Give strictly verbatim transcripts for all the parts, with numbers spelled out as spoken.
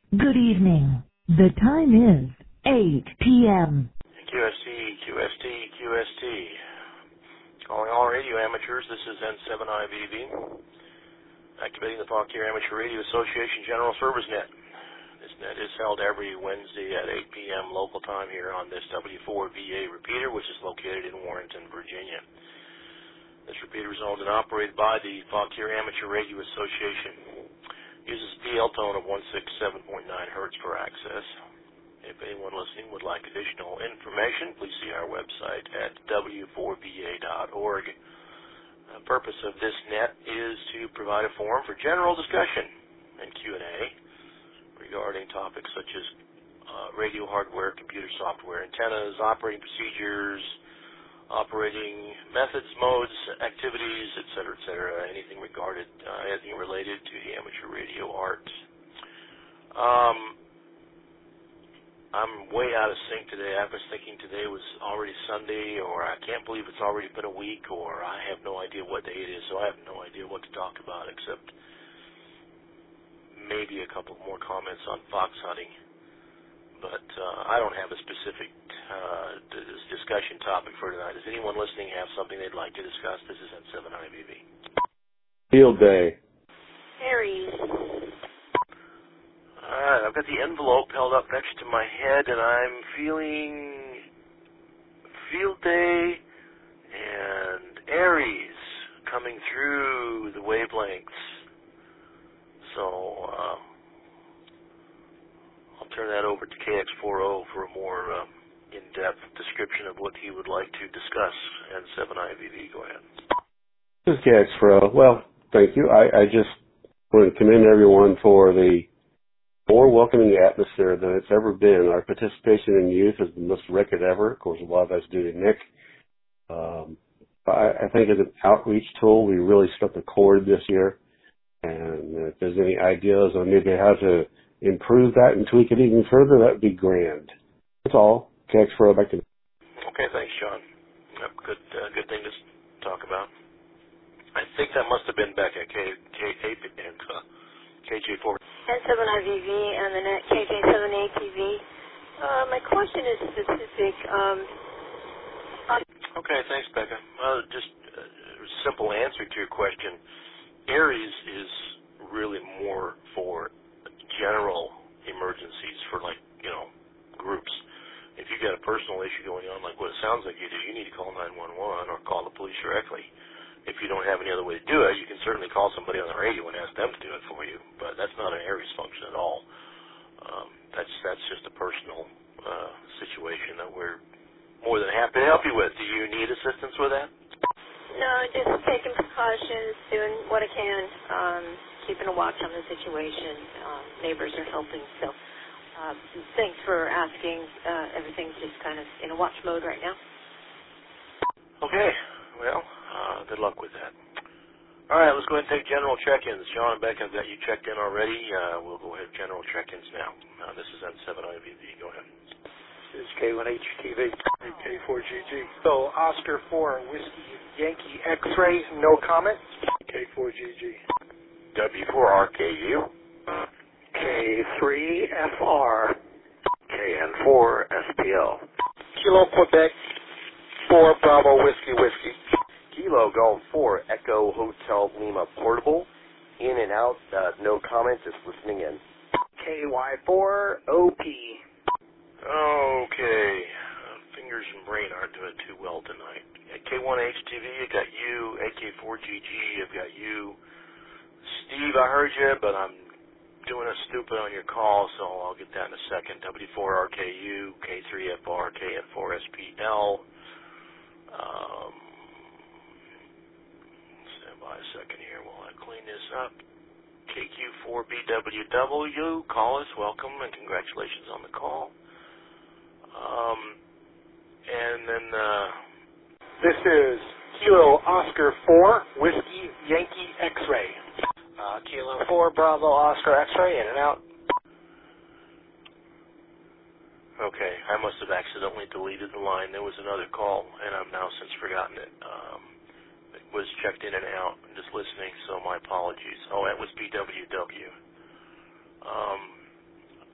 Good evening. The time is eight p.m. Q S T, Q S T, Q S T. Calling all radio amateurs, this is N seven I V V. Activating the Fauquier Amateur Radio Association General Service Net. This net is held every Wednesday at eight p.m. local time here on this W four V A repeater, which is located in Warrenton, Virginia. This repeater is owned and operated by the Fauquier Amateur Radio Association. Uses P L tone of one sixty-seven point nine hertz for access. If anyone listening would like additional information, please see our website at w four v a dot org. The purpose of this net is to provide a forum for general discussion and Q and A regarding topics such as uh, radio hardware, computer software, antennas, operating procedures, operating methods, modes, activities, et cetera, et cetera, anything regarded, uh, anything related to the amateur radio art. Um, I'm way out of sync today. I was thinking today was already Sunday, or I can't believe it's already been a week, or I have no idea what day it is, so I have no idea what to talk about except maybe a couple more comments on fox hunting. But uh, I don't have a specific uh, discussion topic for tonight. Does anyone listening have something they'd like to discuss? This is N seven I V V. Field day. Aries. All right, I've got the envelope held up next to my head, and I'm feeling field day and Aries coming through the wavelengths. So um, I'll turn that over to K X forty for a more uh, in-depth description of what he would like to discuss. N seven I V V, go ahead. This is K X forty. Well, thank you. I, I just want to commend everyone for the more welcoming atmosphere than it's ever been. Our participation in youth is the most record ever. Of course, a lot of that's due to Nick. Um, I, I think as an outreach tool, we really struck a chord this year. And if there's any ideas on maybe how to improve that and tweak it even further, that would be grand. That's all. K X forty, back to you. Okay, thanks, Sean. Yep, good, uh, good thing to talk about. I think that must have been back at K, K, K, uh, K J four. N seven I V V and the net K J seven A T V. Uh, my question is specific. Um, okay, thanks, Becca. Well, just a simple answer to your question. Aries is really more for general emergencies, for like, you know, groups. If you've got a personal issue going on, like what it sounds like you do, you need to call nine one one or call the police directly. If you don't have any other way to do it, you can certainly call somebody on the radio and ask them to do it for you, but that's not an Aries function at all. Um, that's that's just a personal uh, situation that we're more than happy to help you with. Do you need assistance with that? No, just taking precautions, doing what I can, um, keeping a watch on the situation. Um, neighbors are helping, so uh, thanks for asking. Uh, everything's just kind of in a watch mode right now. Okay, well, uh, good luck with that. All right, let's go ahead and take general check-ins. John and Beck, I've got you checked in already. Uh, we'll go ahead and general check-ins now. Uh, this is N seven I V V. Go ahead. This is K one H T V. K four G G. So, Oscar four, Whiskey Yankee X-ray, no comment. K four G G. W four R K U. K three F R. K N four S P L. Kilo Quebec four Bravo Whiskey Whiskey. Kilo Golf four Echo Hotel Lima Portable. In and out, uh, no comment, just listening in. K Y four O P. Okay. Uh, fingers and brain aren't doing too well tonight. At K one H T V, I got you. A K four G G, I've got you. Steve, I heard you, but I'm doing a stupid on your call, so I'll get that in a second. W four R K U, K three F R, K N four S P L. Um, stand by a second here while I clean this up. K Q four B W W, call us, welcome, and congratulations on the call. Um, and then, uh... This is Kilo Oscar four, Whiskey Yankee X-ray. Uh, Kilo four, Bravo Oscar X-ray, in and out. Okay, I must have accidentally deleted the line. There was another call, and I've now since forgotten it. Um, it was checked in and out, and just listening, so my apologies. Oh, that was B W W. Um,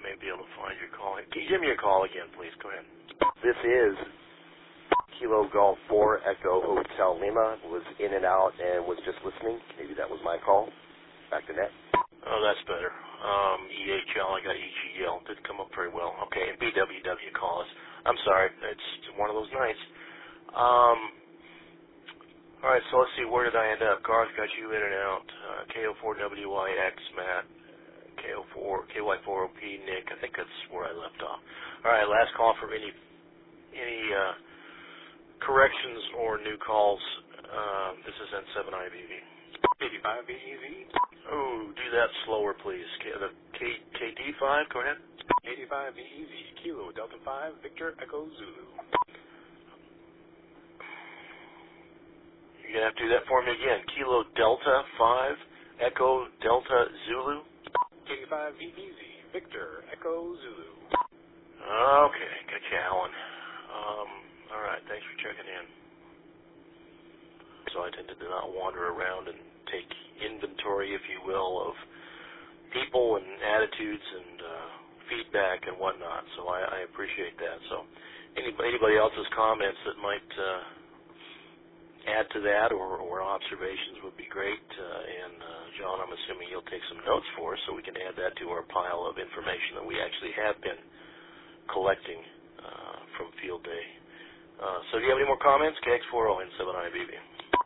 may be able to find your call. Can you give me your call again, please? Go ahead. This is Kilo Golf four Echo Hotel Lima. Was in and out and was just listening. Maybe that was my call. Back to net. Oh, that's better. Um, E H L, I got E G L. Didn't come up very well. Okay, and B W W call us. I'm sorry. It's one of those nights. Um, all right, so let's see. Where did I end up? Garth got you in and out. Uh, K O four W Y X, Matt. K O four, K Y four O P, Nick. I think that's where I left off. All right, last call from any any uh, corrections or new calls. Uh, this is N seven I V V. eighty-five B E V. Oh, do that slower, please. K, the K, KD five, go ahead. eighty-five B E V, Kilo Delta five, Victor Echo Zulu. You're going to have to do that for me again. Kilo Delta five, Echo Delta Zulu. eighty-five B E V, Victor Echo Zulu. Okay, got you, Alan. Um, all right, thanks for checking in. So I tended to not wander around and take inventory, if you will, of people and attitudes and uh, feedback and whatnot. So I, I appreciate that. So anybody, anybody else's comments that might uh, add to that or, or observations would be great. Uh, and uh, John, I'm assuming you'll take some notes for us so we can add that to our pile of information that we actually have been collecting uh, from Field Day. Uh, so do you have any more comments? K X four O N seven I V V.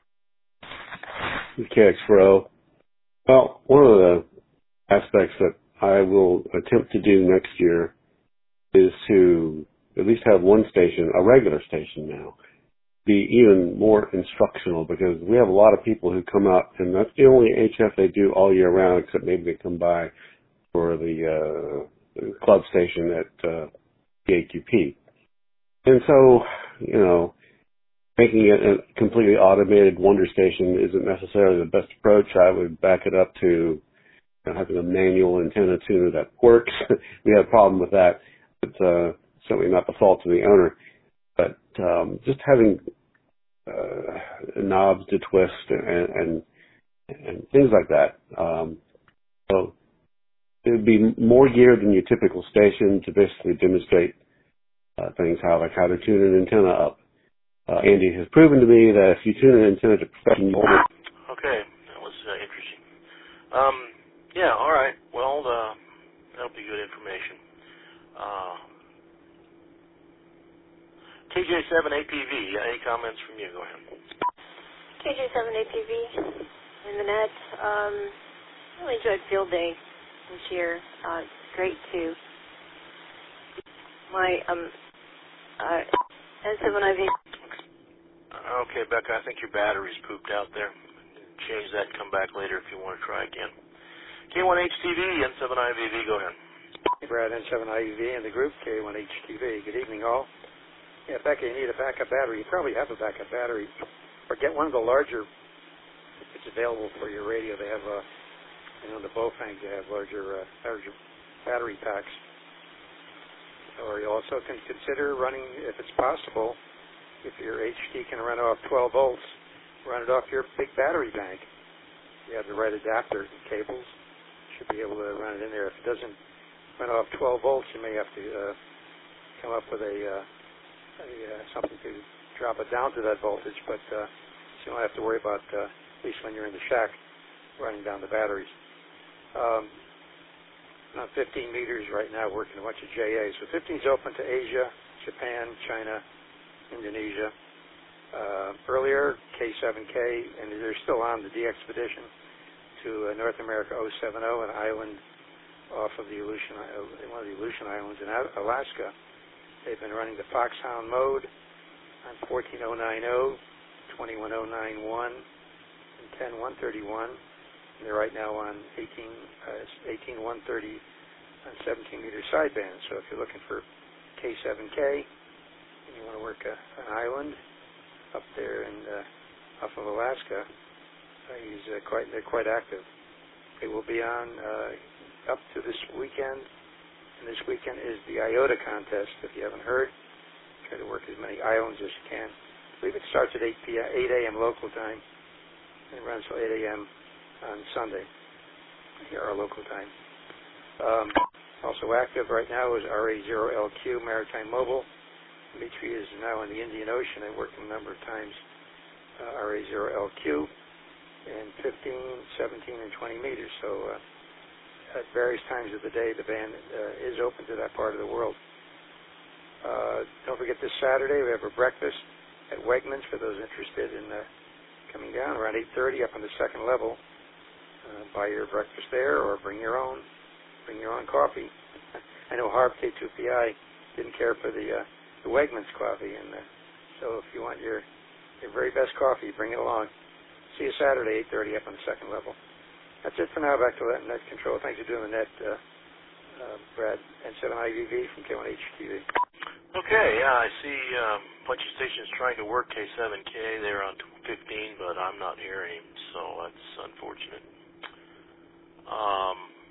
K X four O. Well, one of the aspects that I will attempt to do next year is to at least have one station, a regular station now, be even more instructional, because we have a lot of people who come out, and that's the only H F they do all year round, except maybe they come by for the uh, club station at uh, P A Q P. And so, you know, making it a completely automated wonder station isn't necessarily the best approach. I would back it up to you know, having a manual antenna tuner that works. We have a problem with that. It's uh, certainly not the fault of the owner. But um, just having uh, knobs to twist and, and and things like that. Um, so it would be more geared than your typical station to basically demonstrate uh, things, how like how to tune an antenna up. Uh, Andy has proven to me that if you tune an antenna to perfection, okay, that was uh, interesting. Um, yeah, all right. Well, uh, that'll be good information. Uh, K J seven A P V, any comments from you? Go ahead. K J seven A P V in the net. Um, really enjoyed Field Day this year. Uh, it's great to my um uh, N seven I V. Okay, Becca, I think your battery's pooped out there. Change that and come back later if you want to try again. K one H T V, N seven I V V, go ahead. Brad, N seven I V V and the group, K one H T V. Good evening, all. Yeah, Becca, you need a backup battery. You probably have a backup battery. Or get one of the larger, if it's available for your radio. They have, uh, you know, the Bofang, they have larger, uh, larger battery packs. Or you also can consider running, if it's possible, if your H T can run off twelve volts, run it off your big battery bank. You have the right adapter cables. Should be able to run it in there. If it doesn't run off twelve volts, you may have to uh, come up with a, uh, a uh, something to drop it down to that voltage, but uh, so you don't have to worry about, uh, at least when you're in the shack, running down the batteries. Um, on fifteen meters right now, working a bunch of J As. So fifteen is open to Asia, Japan, China, Indonesia. Uh, earlier, K seven K, and they're still on the D-Expedition to uh, North America oh seven oh, an island off of the Aleutian, uh, one of the Aleutian Islands in Alaska. They've been running the Foxhound mode on fourteen oh ninety, twenty-one oh ninety-one, and ten one thirty-one. And they're right now on eighteen, uh, eighteen one thirty on seventeen meter sideband. So if you're looking for K seven K, and you want to work a, an island up there in uh, off of Alaska, uh, he's uh, quite they're quite active. They will be on uh, up to this weekend, and this weekend is the IOTA contest. If you haven't heard, try to work as many islands as you can. I believe it starts at eight a.m. local time and it runs till eight a.m. on Sunday, here our local time. Um, Also active right now is R A zero L Q Maritime Mobile. Dimitri is now in the Indian Ocean and worked a number of times uh, R A zero L Q in fifteen, seventeen, and twenty meters. So uh, at various times of the day, the band uh, is open to that part of the world. Uh, don't forget this Saturday we have a breakfast at Wegmans for those interested in uh, coming down around eight thirty up on the second level. Uh, buy your breakfast there or bring your own. Bring your own coffee. I know Harv K two P I didn't care for the uh, the Wegmans coffee, and uh, so if you want your your very best coffee, bring it along. See you Saturday, eight thirty, up on the second level. That's it for now. Back to net control. Thanks for doing the net, uh, uh, Brad. N seven I V V from K one H T V. Okay, yeah, I see um, a bunch of stations trying to work K seven K. They're on fifteen, but I'm not hearing, so that's unfortunate. Um.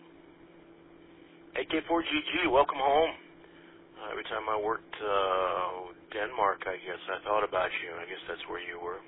A K four G G, welcome home. Uh, every time I worked uh, Denmark, I guess, I thought about you. I guess that's where you were.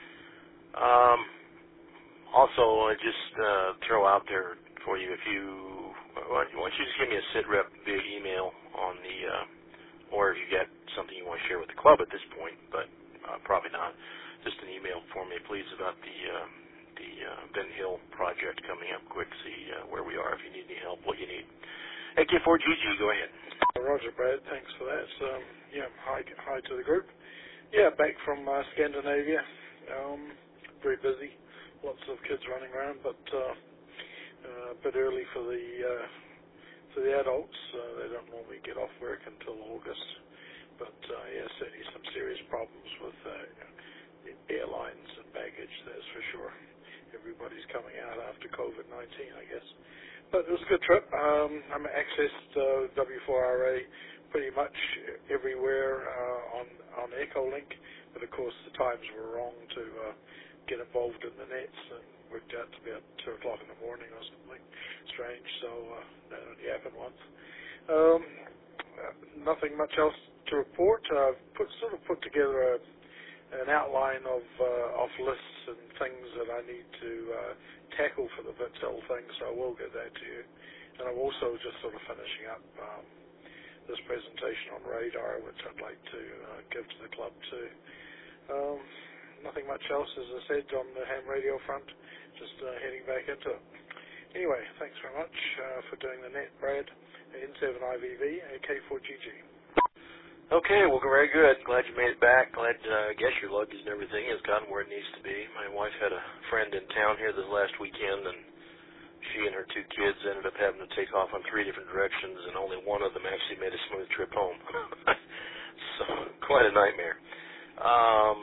Um, also, I just uh, throw out there for you, if you, why don't you just give me a sitrep via email on the, uh, or if you get something you want to share with the club at this point, but uh, probably not. Just an email for me, please, about the uh, the uh, Ben Hill project coming up quick. See uh, where we are, if you need any help, what you need. A K four G G, go ahead. Roger, Brad. Thanks for that. Um, yeah, hi, hi to the group. Yeah, back from uh, Scandinavia. Um, very busy. Lots of kids running around, but uh, uh, a bit early for the uh, for the adults. Uh, they don't normally get off work until August. But uh, yeah, certainly some serious problems with uh, airlines and baggage. That's for sure. Everybody's coming out after COVID nineteen, I guess. But it was a good trip. Um, I accessed uh, W four R A pretty much everywhere uh, on on Echolink, but of course the times were wrong to uh, get involved in the nets, and worked out to be at two o'clock in the morning or something strange. So uh, that only happened once. Um, uh, nothing much else to report. I've put sort of put together a, an outline of uh, of lists and things that I need to uh, tackle for the VITSEL thing, so I will get that to you. And I'm also just sort of finishing up um, this presentation on radar, which I'd like to uh, give to the club too. Um, nothing much else, as I said, on the ham radio front, just uh, heading back into it. Anyway, thanks very much uh, for doing the net, Brad. N seven I V V, A K four G G. Okay, well, very good. Glad you made it back. Glad, uh, I guess your luggage and everything has gotten where it needs to be. My wife had a friend in town here this last weekend, and she and her two kids ended up having to take off on three different directions, and only one of them actually made a smooth trip home. So, quite a nightmare. Um,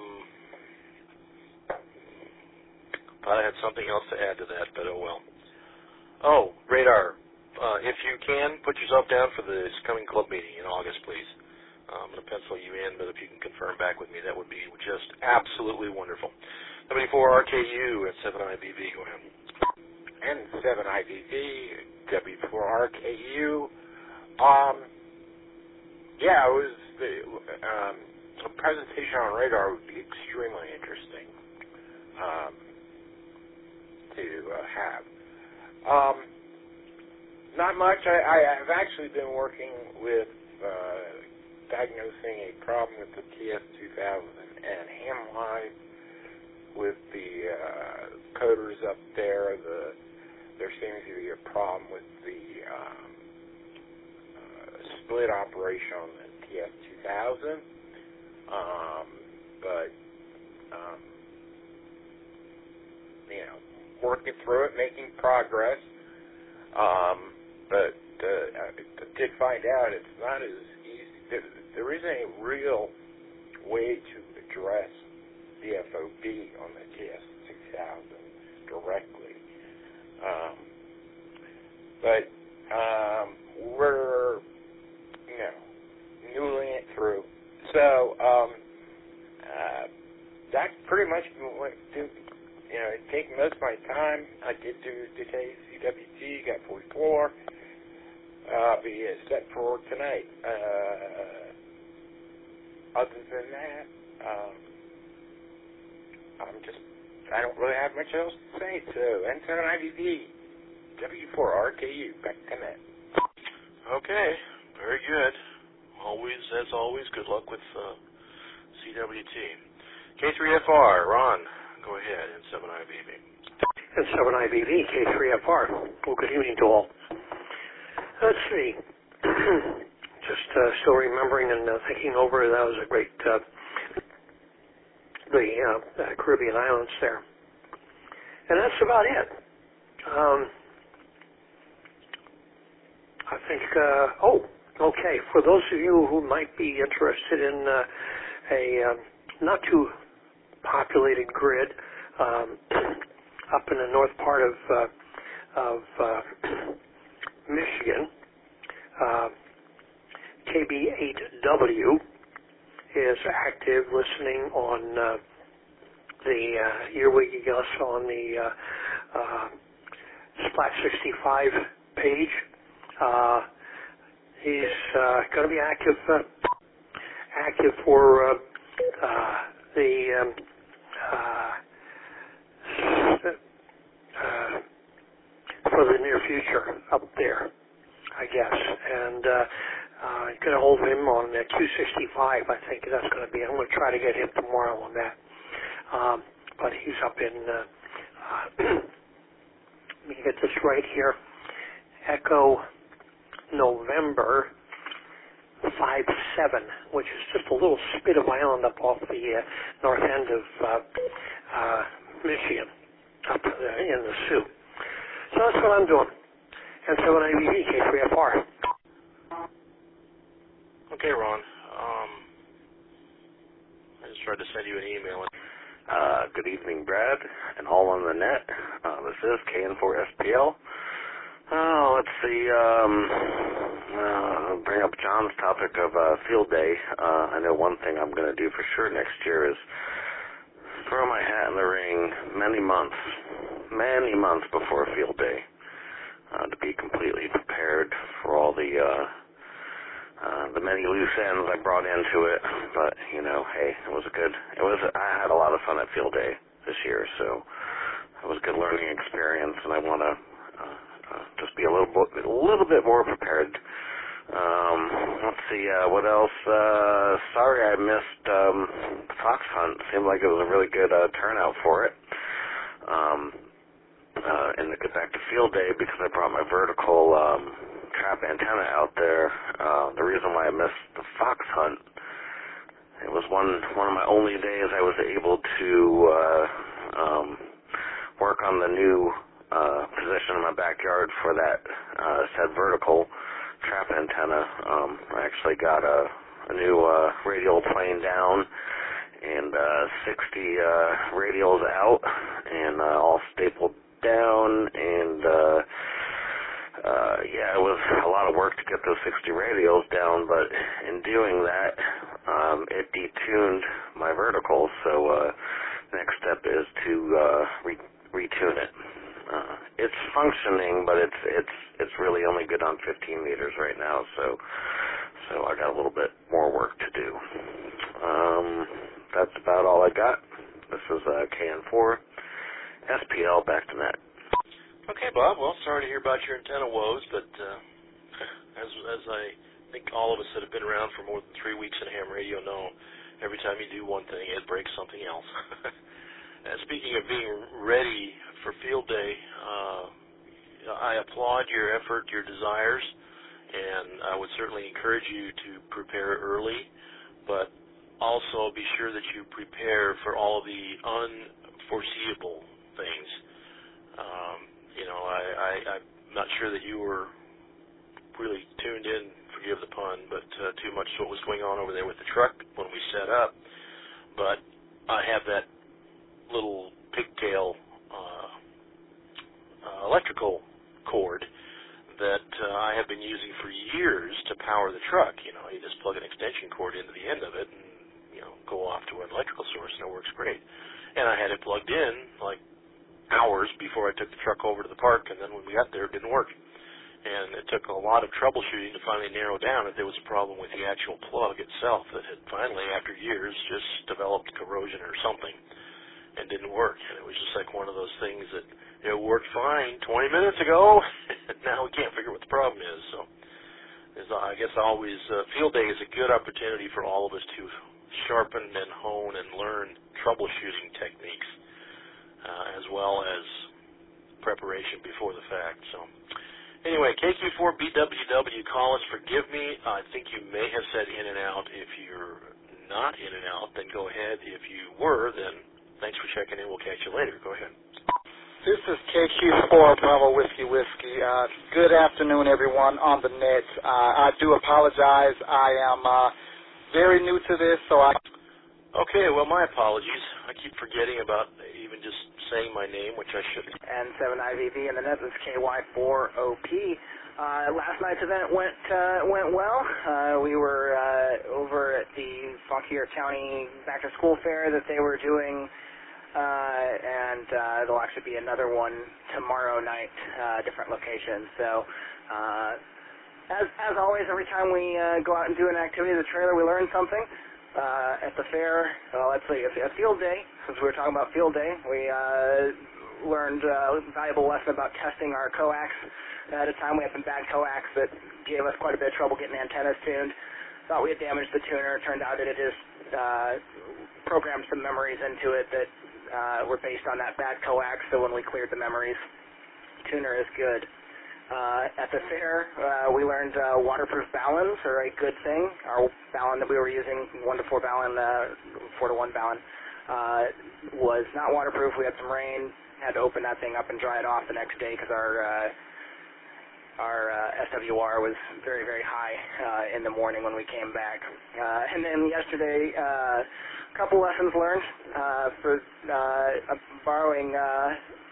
thought I had something else to add to that, but oh well. Oh, radar. Uh, if you can, put yourself down for this coming club meeting in August, please. I'm going to pencil you in, but if you can confirm back with me, that would be just absolutely wonderful. W four R K U at seven I V V, go ahead. N seven I V V, W four R K U. Um, yeah, it was the um, a presentation on radar would be extremely interesting um, to uh, have. Um, not much. I, I, I've actually been working with uh, diagnosing a problem with the T S two thousand and Hamline with the uh, coders up there. The there seems to be a problem with the um, uh, split operation on the T S two thousand, um, but um, you know, working through it, making progress. Um, but uh, I did find out it's not as easy. There isn't a real way to address D F O B on the T S two thousand directly. Um, but um, we're, you know, noodling it through. So um, uh, that's pretty much what do, you know, it taking most of my time. I did do the C W T, got forty-four. Uh, be set for tonight. Uh, other than that, um, I'm just, I don't really have much else to say. So, N seven I V V, W four R K U, back to net. Okay, very good. Always, as always, good luck with uh, C W T. K three F R, Ron, go ahead, N seven I B V. N seven I B V, K three F R. Well, good evening to all. Let's see. Just uh, still remembering and uh, thinking over, that was a great, uh, the uh, uh, Caribbean islands there. And that's about it. Um, I think, uh, oh, okay, for those of you who might be interested in uh, a um, not too populated grid um, up in the north part of, uh, of uh, Michigan, uh, K B eight W is active listening on uh, the uh, Earwiggy Gus on the uh, uh, Splat sixty-five page. Uh, he's uh, going to be active uh, active for uh, uh, the um, uh, uh, for the near future up there, I guess. And uh, uh, get a hold of him on uh, Q sixty-five. I think that's going to be. I'm going to try to get him tomorrow on that. Um, but he's up in. Uh, uh, let me get this right here. Echo November five seven, which is just a little spit of island up off the uh, north end of uh, uh, Michigan, up uh, in the Sioux. So that's what I'm doing. N seven I B V, K three F R. Okay, Ron. Um, I just tried to send you an email. Uh, good evening, Brad, and all on the net. Uh, this is K N four S P L. Oh, let's see. Um, uh, bring up John's topic of uh, field day. Uh, I know one thing I'm going to do for sure next year is throw my hat in the ring many months, many months before field day uh, to be completely prepared for all the uh, uh, the many loose ends I brought into it. But you know, hey, it was a good. It was. I had a lot of fun at field day this year, so it was a good learning experience, and I want to. Uh, Uh, just be a little bit, a little bit more prepared. Um, let's see, uh, what else? Uh, sorry I missed um, the fox hunt. Seemed like it was a really good uh, turnout for it. Um, uh, and to get back to field day, because I brought my vertical um, trap antenna out there, uh, the reason why I missed the fox hunt, it was one one of my only days I was able to uh, um, work on the new Uh, position in my backyard for that uh, said vertical trap antenna. Um, I actually got a, a new uh, radial plane down and uh, sixty uh, radials out and uh, all stapled down, and uh, uh, yeah, it was a lot of work to get those sixty radials down, but in doing that, um, it detuned my vertical, so uh, next step is to uh, re- retune it. Uh, it's functioning, but it's it's it's really only good on fifteen meters right now, so so I got a little bit more work to do. Um, that's about all I got. This is uh, K N four S P L, back to net. Okay, Bob. Well, sorry to hear about your antenna woes, but uh, as as I think all of us that have been around for more than three weeks in ham radio know, every time you do one thing, it breaks something else. And speaking of being ready for field day, uh, I applaud your effort, your desires, and I would certainly encourage you to prepare early, but also be sure that you prepare for all the unforeseeable things. Um, you know, I, I, I'm not sure that you were really tuned in, forgive the pun, but uh, too much to what was going on over there with the truck when we set up, but I have that little pigtail uh, uh, electrical cord that uh, I have been using for years to power the truck. You know, you just plug an extension cord into the end of it and, you know, go off to an electrical source, and it works great. And I had it plugged in like hours before I took the truck over to the park, and then when we got there, it didn't work. And it took a lot of troubleshooting to finally narrow down that there was a problem with the actual plug itself that had finally, after years, just developed corrosion or something and didn't work. And it was just like one of those things that, it worked fine twenty minutes ago, and now we can't figure what the problem is. So is I guess always uh, field day is a good opportunity for all of us to sharpen and hone and learn troubleshooting techniques, uh, as well as preparation before the fact. So anyway, K Q four B W W, call us. Forgive me. I think you may have said in and out. If you're not in and out, then go ahead. If you were, then thanks for checking in. We'll catch you later. Go ahead. This is K Q four Bravo Whiskey Whiskey. Uh, good afternoon, everyone on the net. Uh, I do apologize. I am uh, very new to this, so I... Okay, well, my apologies. I keep forgetting about even just saying my name, which I shouldn't. N seven I V V, and the net is K Y four O P. Uh, last night's event went uh, went well. Uh, we were uh, over at the Fauquier County Back to School Fair that they were doing. Uh, and uh, there'll actually be another one tomorrow night, uh, different locations. So, uh, as as always, every time we uh, go out and do an activity in the trailer, we learn something. Uh, at the fair, well, let's see, a field day, since we were talking about field day, we uh, learned a valuable lesson about testing our coax. At a time, we had some bad coax that gave us quite a bit of trouble getting antennas tuned. Thought we had damaged the tuner. Turned out that it just uh, programmed some memories into it that Uh, were based on that bad coax, so when we cleared the memories, tuner is good. Uh, at the fair, uh, we learned uh, waterproof ballons are a good thing. Our ballon that we were using, one to four ballon, uh, four to one ballon, uh, was not waterproof. We had some rain, had to open that thing up and dry it off the next day because our uh, our uh, S W R was very, very high uh, in the morning when we came back. Uh, and then yesterday, uh, a couple lessons learned uh, for uh, borrowing uh,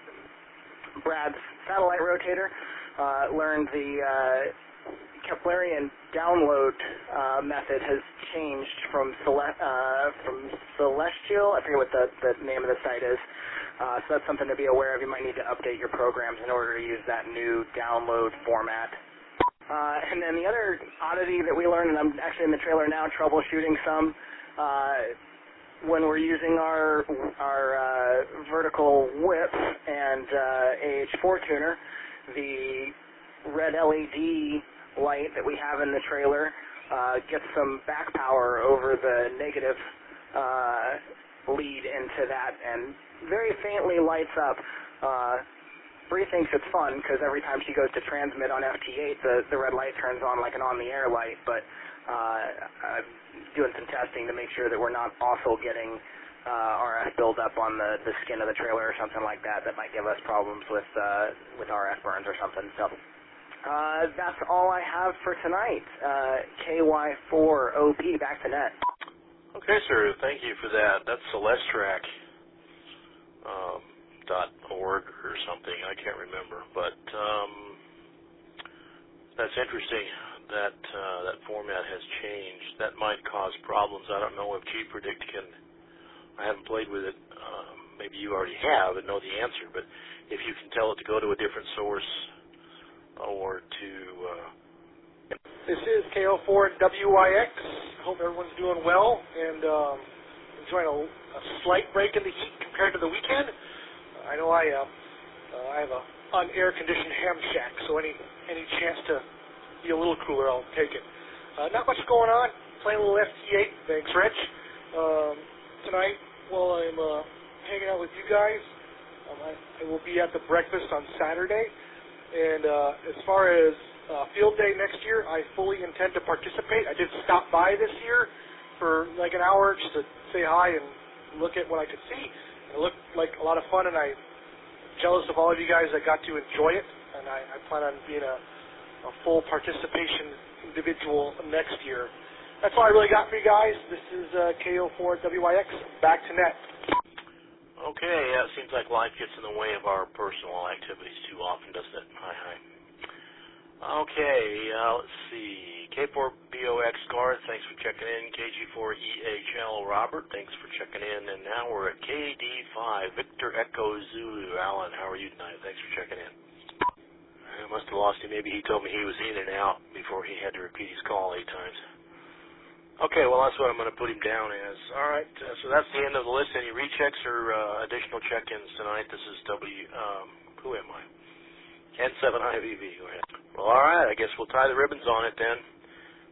Brad's satellite rotator. Uh, learned the uh, Keplerian download uh, method has changed from cele- uh, from Celestial. I forget what the, the name of the site is. Uh, so that's something to be aware of. You might need to update your programs in order to use that new download format. Uh, and then the other oddity that we learned, and I'm actually in the trailer now troubleshooting some, uh, when we're using our our uh, vertical whip and uh, A H four tuner, the red L E D light that we have in the trailer uh, gets some back power over the negative uh, lead into that and very faintly lights up. Uh, Bree thinks it's fun because every time she goes to transmit on F T eight, the, the red light turns on like an on-the-air light, but uh, I'm doing some testing to make sure that we're not also getting uh, R F buildup on the, the skin of the trailer or something like that that might give us problems with uh, with R F burns or something. So uh, that's all I have for tonight. Uh, K Y four O P, back to net. Okay, sir. Thank you for that. That's Celestrac. Um, dot org or something, I can't remember, but um, that's interesting that uh, that format has changed. That might cause problems. I don't know if G-Predict can, I haven't played with it, um, maybe you already have and know the answer, but if you can tell it to go to a different source or to... Uh, This is K O four W I X. Hope everyone's doing well and um, enjoying a, a slight break in the heat compared to the weekend. I know I uh, uh, I have a un-air-conditioned ham shack, so any any chance to be a little cooler, I'll take it. Uh, not much going on. Playing a little F T eight. Thanks, Rich. Um, tonight, while I'm uh, hanging out with you guys, um, I, I will be at the breakfast on Saturday. And uh, as far as uh, field day next year, I fully intend to participate. I did stop by this year for like an hour just to say hi and look at what I could see. It looked like a lot of fun, and I'm jealous of all of you guys that got to enjoy it, and I, I plan on being a, a full participation individual next year. That's all I really got for you guys. This is uh, K O four W I X, back to net. Okay, yeah, it seems like life gets in the way of our personal activities too often, doesn't it? Hi, hi. Okay, uh, let's see. K four B O X Garth, thanks for checking in. K G four E H L Robert, thanks for checking in. And now we're at K D five Victor Echo Zulu. Alan, how are you tonight? Thanks for checking in. I must have lost him. Maybe he told me he was in and out before he had to repeat his call eight times. Okay, well, that's what I'm going to put him down as. All right, uh, so that's the end of the list. Any rechecks or uh, additional check-ins tonight? This is W, um, who am I? N seven I V V, go ahead. Well, all right, I guess we'll tie the ribbons on it then.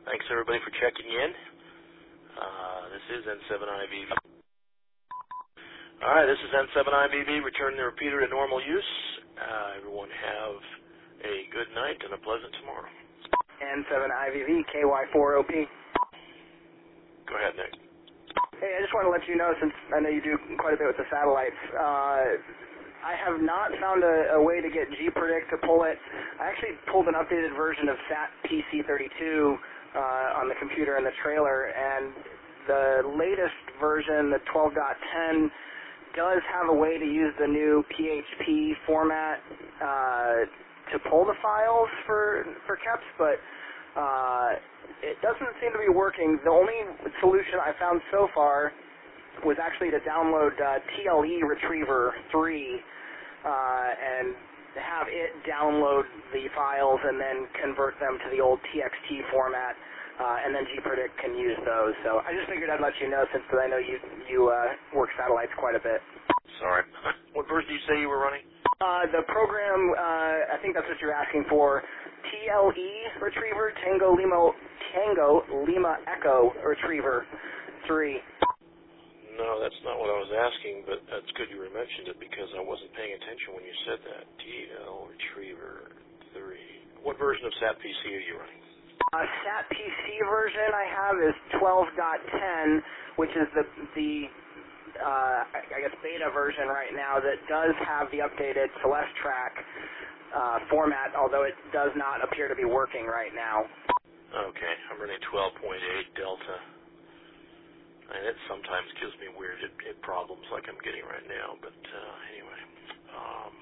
Thanks, everybody, for checking in. Uh, this is N seven I V V. All right, this is N seven I V V, returning the repeater to normal use. Uh, everyone have a good night and a pleasant tomorrow. N seven I V V, K Y four O P. Go ahead, Nick. Hey, I just want to let you know, since I know you do quite a bit with the satellites, uh, I have not found a, a way to get G-Predict to pull it. I actually pulled an updated version of SAT P C thirty-two uh, on the computer in the trailer, and the latest version, the twelve point ten, does have a way to use the new P H P format uh, to pull the files for, for K E P S, but uh, it doesn't seem to be working. The only solution I found so far was actually to download uh, T L E Retriever three uh, and have it download the files and then convert them to the old T X T format, uh, and then G-Predict can use those. So I just figured I'd let you know, since I know you you uh, work satellites quite a bit. Sorry. What version did you say you were running? Uh, the program, uh, I think that's what you're asking for, T L E Retriever, Tango Lima, Tango Lima Echo Retriever three. No, that's not what I was asking, but that's good you mentioned it, because I wasn't paying attention when you said that. T L Retriever three. What version of SAT P C are you running? Uh, SAT P C version I have is twelve point ten, which is the the uh, I guess beta version right now that does have the updated Celestrac uh, format, although it does not appear to be working right now. Okay, I'm running twelve point eight Delta. And it sometimes gives me weird it, it problems like I'm getting right now, but uh, anyway. Um,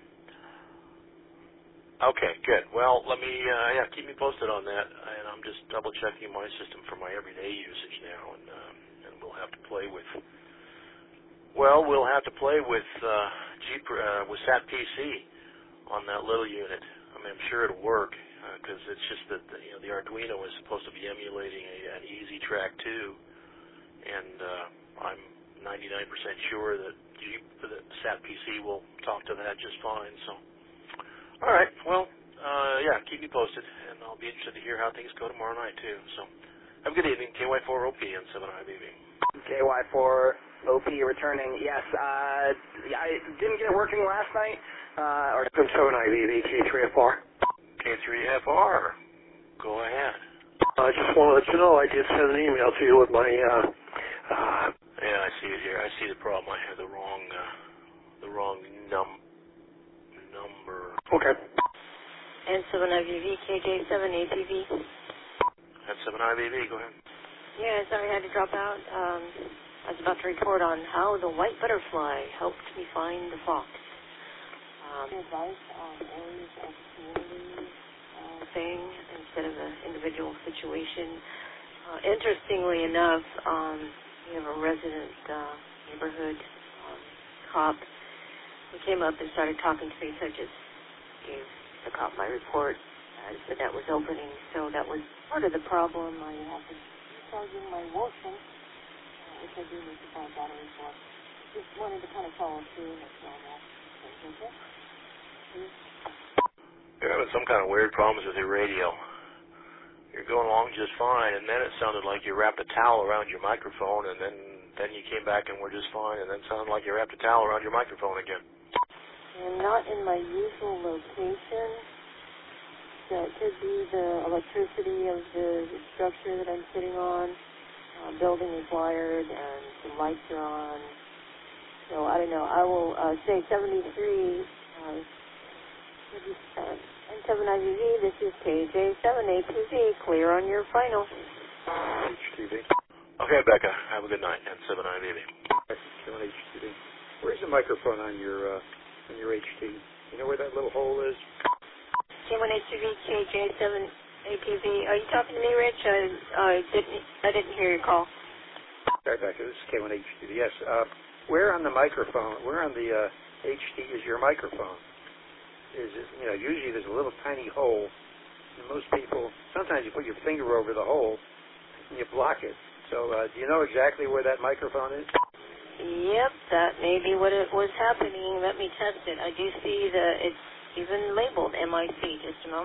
okay, good. Well, let me, uh, yeah, keep me posted on that, and I'm just double checking my system for my everyday usage now, and um, and we'll have to play with, well, we'll have to play with uh, G, uh, with SAT P C on that little unit. I mean, I'm sure it'll work, because uh, it's just that the, you know, the Arduino is supposed to be emulating a, an Easy Track two. And uh, I'm ninety-nine percent sure that G, the SAT P C will talk to that just fine. So, all right, well, uh, yeah, keep me posted, and I'll be interested to hear how things go tomorrow night too. So, have a good evening. K Y four O P and seven I V V. K Y four O P returning. Yes, uh, yeah, I didn't get it working last night. Uh, or seven I V V, K three F R. K three F R. Go ahead. I just want to let you know I did send an email to you with my. Uh, uh, yeah, I see it here. I see the problem. I had the wrong, uh, the wrong num number. Okay. N seven I V V, K J seven A P V. N seven I V V. Go ahead. Yeah, sorry I had to drop out. Um, I was about to report on how the white butterfly helped me find the fox. Um, advice on areas of community uh, thing instead of an individual situation. Uh, interestingly enough, um, we have a resident uh, neighborhood um, cop who came up and started talking to me, so I just gave the cop my report as the net was opening. So that was part of the problem. I have been charging my Wilson, uh, which I do need to find batteries for. Just wanted to kind of follow through and so on that. Okay? You're having some kind of weird problems with your radio. You're going along just fine, and then it sounded like you wrapped a towel around your microphone, and then, then you came back and were just fine, and then sounded like you wrapped a towel around your microphone again. I'm not in my usual location. So it could be the electricity of the structure that I'm sitting on. Uh, building is wired, and the lights are on. So I don't know. I will uh, say seventy-three. Uh, N seven I V V, this is K J seven A P V, clear on your final. H T V. Okay, Becca, have a good night. N seven I V V. seven H T V. Where's the microphone on your uh, on your H T? You know where that little hole is? K one H T V, K J seven A P V. Are you talking to me, Rich? I, I didn't I didn't hear your call. Sorry, Becca, this is K one H T V. Yes. Uh, where on the microphone, where on the uh, H T is your microphone? Is it, you know, usually there's a little tiny hole, and most people, sometimes you put your finger over the hole, and you block it. So uh, do you know exactly where that microphone is? Yep, that may be what it was happening. Let me test it. I do see that it's even labeled M I C. Just a moment.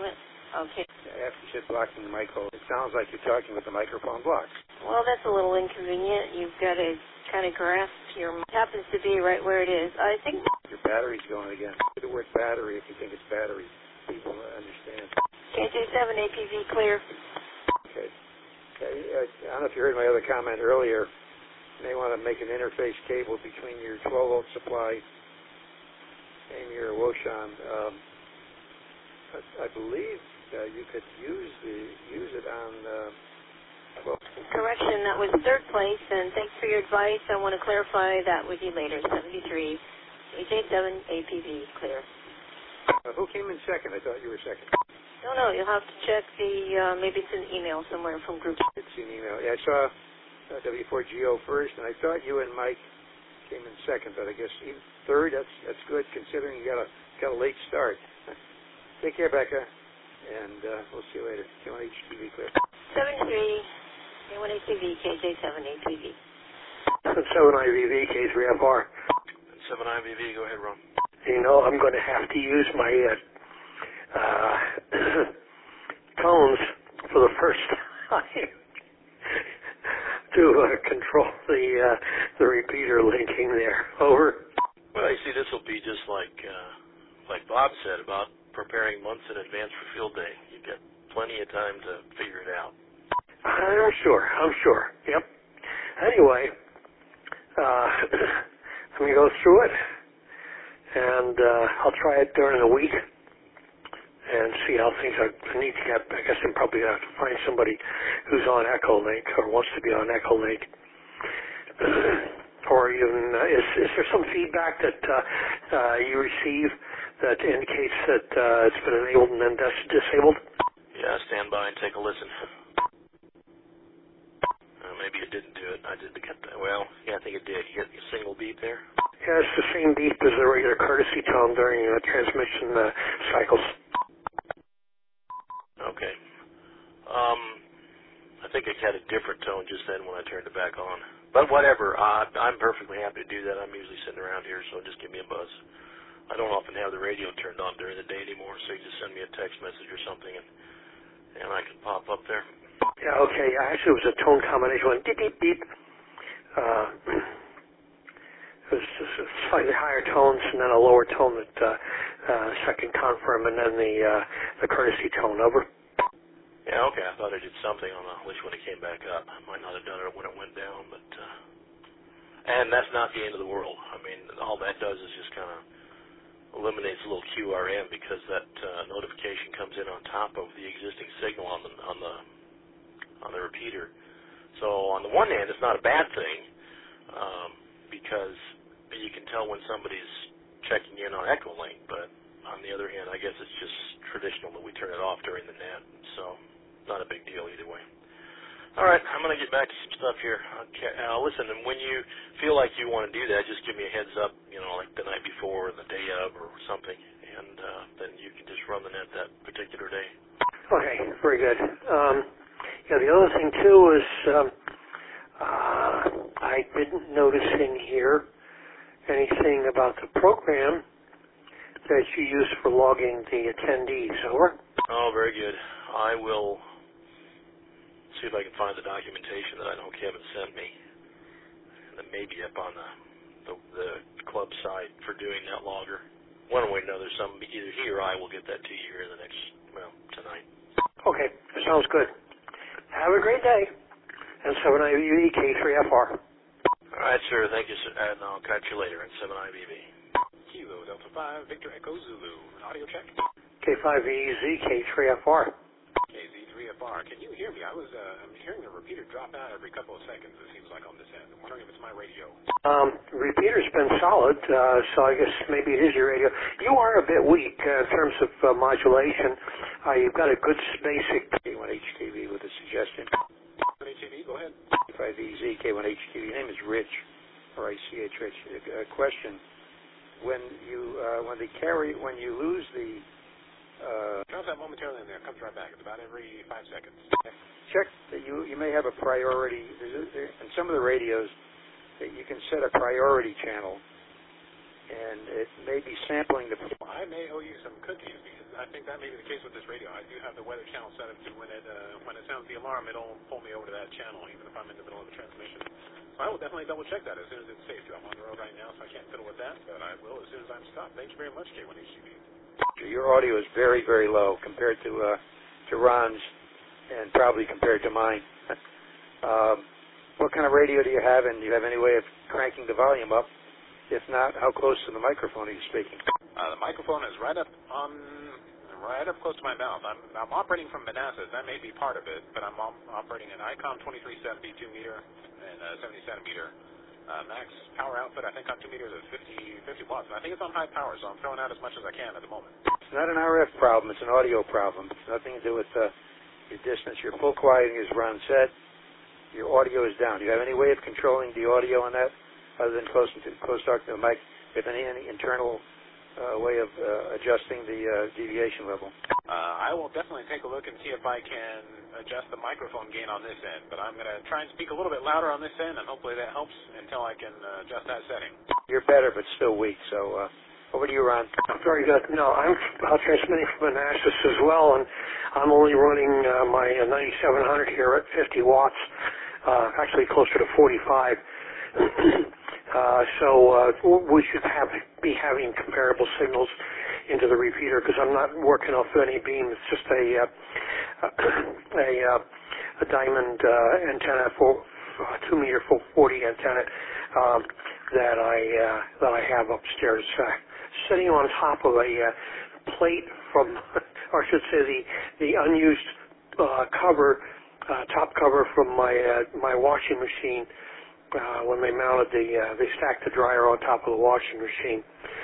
Okay. After you said blocking the microphone, it sounds like you're talking with the microphone blocked. Well, that's a little inconvenient. You've got to kind of grasp your... It happens to be right where it is. I think... Your battery's going again. Say the word battery if you think it's battery. People understand. K J seven A P V clear. Okay. Okay. I, I don't know if you heard my other comment earlier. You may want to make an interface cable between your twelve volt supply and your Woshan. Um, I, I believe uh, you could use the use it on. Uh, well, Correction, that was third place, and thanks for your advice. I want to clarify that with you later. seventy-three, K J seven A P V clear. Uh, who came in second? I thought you were second. No, no, you'll have to check the, uh, maybe it's an email somewhere from group. It's an email. Yeah, I saw uh, W four G O first, and I thought you and Mike came in second, but I guess even third, that's that's good considering you got a got a late start. Take care, Becca, and uh, we'll see you later. K one H T V clear. seventy-three, K one H T V, K J seven A P V. seven I V V, K three F R. seven I V V, go ahead, Ron. You know, I'm going to have to use my uh, uh, tones for the first time to uh, control the uh, the repeater linking there. Over. Well, you see, this will be just like uh, like Bob said about preparing months in advance for field day. You get plenty of time to figure it out. I'm sure. I'm sure. Yep. Anyway, uh, let me go through it, and uh, I'll try it during the week and see how things are. I need to get, I guess I'm probably going to have to find somebody who's on Echolink or wants to be on Echolink. Or even, uh, is, is there some feedback that uh, uh, you receive that indicates that uh, it's been enabled and then dis- disabled? Yeah, stand by and take a listen. Uh, maybe it didn't do it. I did get that. Well, yeah, I think it did. You get a single beep there? Yeah, it's the same beep as the regular courtesy tone during uh, transmission uh, cycles. Okay. Um, I think it had a different tone just then when I turned it back on. But whatever, uh, I'm perfectly happy to do that. I'm usually sitting around here, so just give me a buzz. I don't often have the radio turned on during the day anymore, so you just send me a text message or something, and and I can pop up there. Yeah, okay. Actually, it was a tone combination. One beep, beep, beep. Uh, it was just slightly higher tones and then a lower tone that uh, uh, second confirm, and then the uh, the courtesy tone. Over. Yeah, okay. I thought I did something on the, at least when it came back up. I might not have done it when it went down, but uh, and that's not the end of the world. I mean, all that does is just kind of eliminates a little Q R M because that uh, notification comes in on top of the existing signal on the on the on the repeater. So on the one hand, it's not a bad thing um, because you can tell when somebody's checking in on Echolink, but on the other hand, I guess it's just traditional that we turn it off during the net. So not a big deal either way. All right, I'm going to get back to some stuff here. Okay, uh, listen, and when you feel like you want to do that, just give me a heads up, you know, like the night before or the day of or something, and uh, then you can just run the net that particular day. Okay, very good. Um, yeah, the other thing, too, is um, uh, I didn't notice in here anything about the program that you use for logging the attendees. Over. Oh, very good. I will see if I can find the documentation that I know Kevin sent me, and then maybe up on the, the the club site for doing NetLogger. One way or another, some either he or I will get that to you here in the next, well, tonight. Okay, sounds good. Have a great day. And seven I V V, K three F R. All right, sir. Thank you, sir. And I'll catch you later at seven I V V. Kilo Delta five, Victor Echo Zulu. Audio check. K five E Z, K three F R. K Z three F R. Can you hear me? I was uh, I'm hearing the repeater drop out every couple of seconds, it seems like, on this end. I'm wondering if it's my radio. Um, the repeater's been solid, uh, so I guess maybe it is your radio. You are a bit weak uh, in terms of uh, modulation. Uh, you've got a good basic K one H T V with a suggestion. K one H T V, go ahead. K five E Z, K one H T V. Your name is Rich, or I C H Rich. A question. When you uh, when the carry when you lose the uh, comes out momentarily in there, comes right back. It's about every five seconds. Check that you you may have a priority. In some of the radios, that you can set a priority channel, and it may be sampling the. Well, I may owe you some cookies because I think that may be the case with this radio. I do have the weather channel set up to when it uh, when it sounds the alarm, it'll pull me over to that channel, even if I'm in the middle of a transmission. So I will definitely double check that as soon as it's safe to. I'm on the road right now, so I can't fiddle with that, but I will as soon as I'm stopped. Thank you very much, K one H T V. Your audio is very, very low compared to uh, to Ron's, and probably compared to mine. um, what kind of radio do you have, and do you have any way of cranking the volume up? If not, how close to the microphone are you speaking? Uh, the microphone is right up on, right up close to my mouth. I'm, I'm operating from Manassas. That may be part of it, but I'm op- operating an ICOM twenty-three seventy two meter and uh, seventy centimeter. Uh, max power output, I think on two meters is fifty, fifty watts. And I think it's on high power, so I'm throwing out as much as I can at the moment. It's not an R F problem. It's an audio problem. It's nothing to do with uh, your distance. Your full quieting is Ron said. Your audio is down. Do you have any way of controlling the audio on that other than close to close talk to the mic? If any, any internal uh, way of uh, adjusting the uh, deviation level? Uh, I will definitely take a look and see if I can adjust the microphone gain on this end, but I'm going to try and speak a little bit louder on this end, and hopefully that helps until I can uh, adjust that setting. You're better, but still weak, so uh, over to you, Ron. Very good. No, I'm uh, transmitting from Manassas as well, and I'm only running uh, my uh, ninety-seven hundred here at fifty watts, uh, actually closer to forty-five. Uh, so uh, we should have be having comparable signals into the repeater because I'm not working off any beam. It's just a uh, a, uh, a diamond uh, antenna for uh, two meter for forty antenna um, that I uh, that I have upstairs, uh, sitting on top of a uh, plate from, or I should say the the unused uh, cover, uh, top cover from my uh, my washing machine. Uh, when they mounted the, uh, they stacked the dryer on top of the washing machine.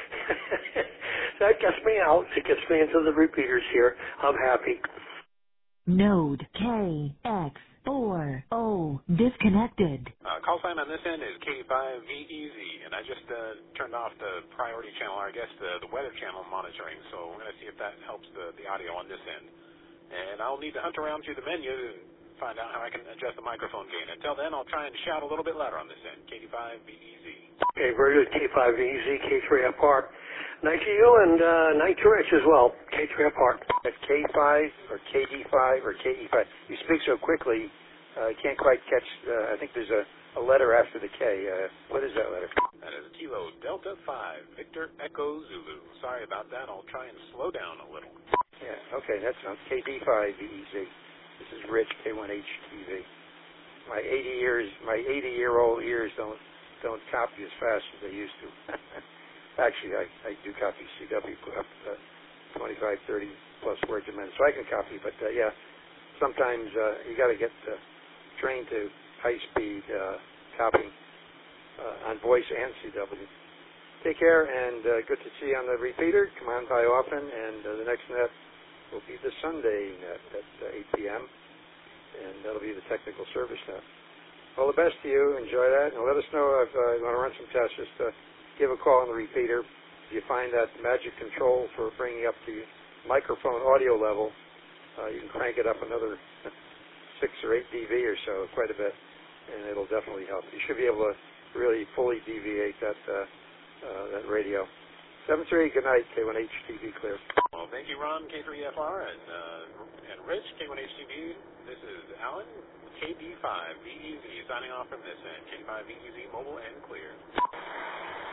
That gets me out. It gets me into the repeaters here. I'm happy. Node K X four O disconnected. Uh, call sign on this end is K five V E Z, and I just uh, turned off the priority channel, or I guess the, the weather channel monitoring, so we're going to see if that helps the, the audio on this end. And I'll need to hunt around through the menu to find out how I can adjust the microphone gain. Until then, I'll try and shout a little bit louder on this end. K five V E Z. Okay, very good. K five V E Z, K three F R. Night to you and uh, night to Rich as well. K three F R. At K five or K D five or K E five. You speak so quickly, uh, I can't quite catch. Uh, I think there's a, a letter after the K. Uh, what is that letter? That is Kilo Delta five, Victor Echo Zulu. Sorry about that. I'll try and slow down a little. Yeah, okay, that sounds K D five V E Z. This is Rich, K one H T V. My eighty years, my eighty-year-old ears don't don't copy as fast as they used to. Actually, I, I do copy C W up uh, twenty-five, thirty plus words a minute, so I can copy. But uh, yeah, sometimes uh, you got to get uh, trained to high-speed uh, copying uh, on voice and C W. Take care, and uh, good to see you on the repeater. Come on by often, and uh, the next net will be the Sunday net at uh, eight p.m., and that'll be the technical service net. All the best to you. Enjoy that, and let us know if uh, you want to run some tests. Just uh, give a call on the repeater. If you find that magic control for bringing up the microphone audio level, uh, you can crank it up another six or eight dB or so, quite a bit, and it'll definitely help. You should be able to really fully deviate that uh, uh, that radio. seven three, good night, K one H T V clear. Well, thank you, Ron, K three F R, and, uh, and Rich, K one H T V. This is Alan, K D five V E Z, signing off from this end. K five V E Z, mobile and clear.